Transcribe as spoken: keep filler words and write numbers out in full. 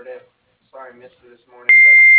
heard it. Sorry I missed it this morning, but